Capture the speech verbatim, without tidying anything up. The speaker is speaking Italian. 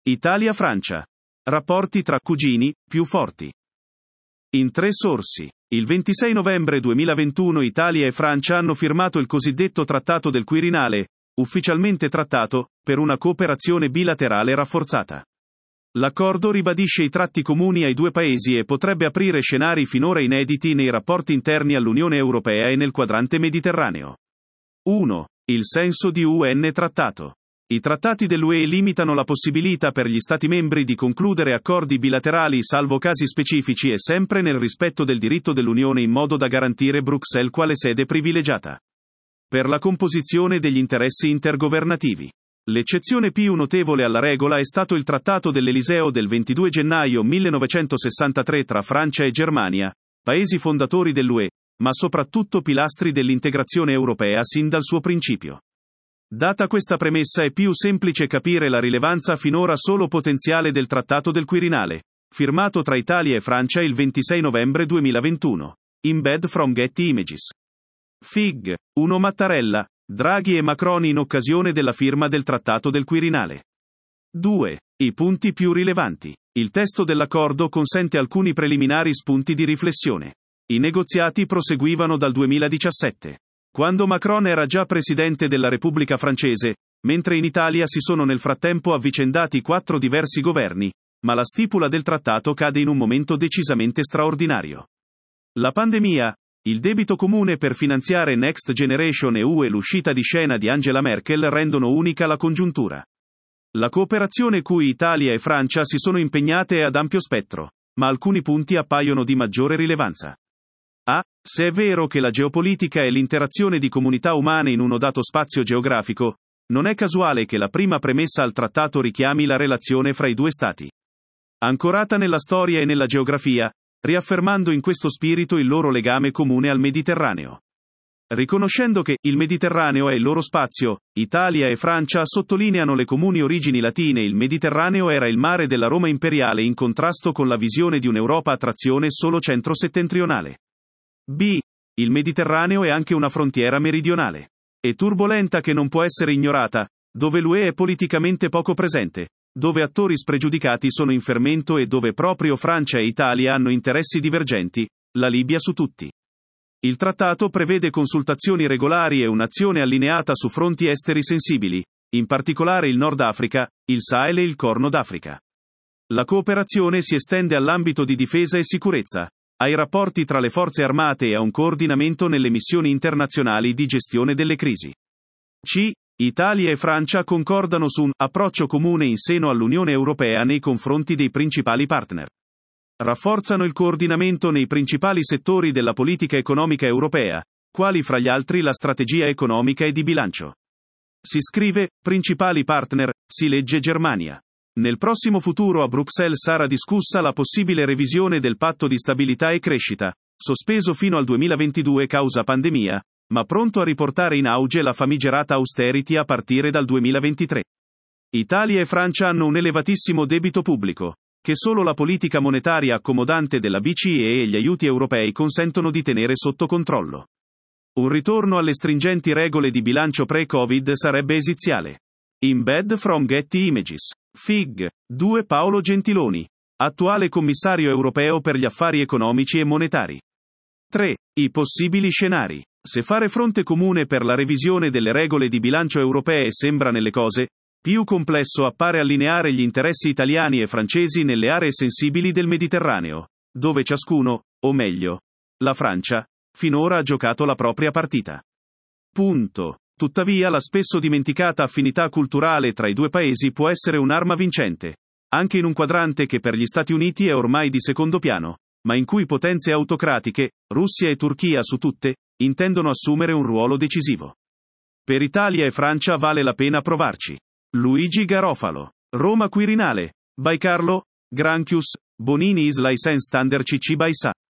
Italia-Francia. Rapporti tra cugini, più forti. In tre sorsi. Il ventisei novembre duemilaventuno Italia e Francia hanno firmato il cosiddetto Trattato del Quirinale, ufficialmente trattato, per una cooperazione bilaterale rafforzata. L'accordo ribadisce i tratti comuni ai due paesi e potrebbe aprire scenari finora inediti nei rapporti interni all'Unione Europea e nel quadrante mediterraneo. uno. Il senso di U N trattato. I trattati dell'U E limitano la possibilità per gli Stati membri di concludere accordi bilaterali salvo casi specifici e sempre nel rispetto del diritto dell'Unione in modo da garantire Bruxelles quale sede privilegiata per la composizione degli interessi intergovernativi. L'eccezione più notevole alla regola è stato il Trattato dell'Eliseo del ventidue gennaio millenovecentosessantatré tra Francia e Germania, paesi fondatori dell'U E, ma soprattutto pilastri dell'integrazione europea sin dal suo principio. Data questa premessa è più semplice capire la rilevanza finora solo potenziale del Trattato del Quirinale, firmato tra Italia e Francia il ventisei novembre duemilaventuno. Embed from Getty Images. Fig. uno Mattarella, Draghi e Macron in occasione della firma del Trattato del Quirinale. due. I punti più rilevanti. Il testo dell'accordo consente alcuni preliminari spunti di riflessione. I negoziati proseguivano dal duemiladiciassette. Quando Macron era già presidente della Repubblica francese, mentre in Italia si sono nel frattempo avvicendati quattro diversi governi, ma la stipula del trattato cade in un momento decisamente straordinario. La pandemia, il debito comune per finanziare Next Generation E U e l'uscita di scena di Angela Merkel rendono unica la congiuntura. La cooperazione cui Italia e Francia si sono impegnate è ad ampio spettro, ma alcuni punti appaiono di maggiore rilevanza. A. Se è vero che la geopolitica è l'interazione di comunità umane in uno dato spazio geografico, non è casuale che la prima premessa al trattato richiami la relazione fra i due stati. Ancorata nella storia e nella geografia, riaffermando in questo spirito il loro legame comune al Mediterraneo. Riconoscendo che il Mediterraneo è il loro spazio, Italia e Francia sottolineano le comuni origini latine. Il Mediterraneo era il mare della Roma imperiale in contrasto con la visione di un'Europa a trazione solo centro-settentrionale. B. Il Mediterraneo è anche una frontiera meridionale e turbolenta che non può essere ignorata, dove l'U E è politicamente poco presente, dove attori spregiudicati sono in fermento e dove proprio Francia e Italia hanno interessi divergenti, la Libia su tutti. Il trattato prevede consultazioni regolari e un'azione allineata su fronti esteri sensibili, in particolare il Nord Africa, il Sahel e il Corno d'Africa. La cooperazione si estende all'ambito di difesa e sicurezza, ai rapporti tra le forze armate e a un coordinamento nelle missioni internazionali di gestione delle crisi. C. Italia e Francia concordano su un approccio comune in seno all'Unione Europea nei confronti dei principali partner. Rafforzano il coordinamento nei principali settori della politica economica europea, quali fra gli altri la strategia economica e di bilancio. Si scrive, principali partner, si legge Germania. Nel prossimo futuro a Bruxelles sarà discussa la possibile revisione del patto di stabilità e crescita, sospeso fino al duemilaventidue causa pandemia, ma pronto a riportare in auge la famigerata austerity a partire dal duemilaventitré. Italia e Francia hanno un elevatissimo debito pubblico, che solo la politica monetaria accomodante della B C E e gli aiuti europei consentono di tenere sotto controllo. Un ritorno alle stringenti regole di bilancio pre-Covid sarebbe esiziale. Embed from Getty Images. Fig. due Paolo Gentiloni, attuale commissario europeo per gli affari economici e monetari. tre. I possibili scenari. Se fare fronte comune per la revisione delle regole di bilancio europee sembra nelle cose, più complesso appare allineare gli interessi italiani e francesi nelle aree sensibili del Mediterraneo, dove ciascuno, o meglio, la Francia, finora ha giocato la propria partita. Punto. Tuttavia la spesso dimenticata affinità culturale tra i due paesi può essere un'arma vincente, anche in un quadrante che per gli Stati Uniti è ormai di secondo piano, ma in cui potenze autocratiche, Russia e Turchia su tutte, intendono assumere un ruolo decisivo. Per Italia e Francia vale la pena provarci. Luigi Garofalo. Roma Quirinale. By Carlo Granchius, Bonini is licensed under C C by S A.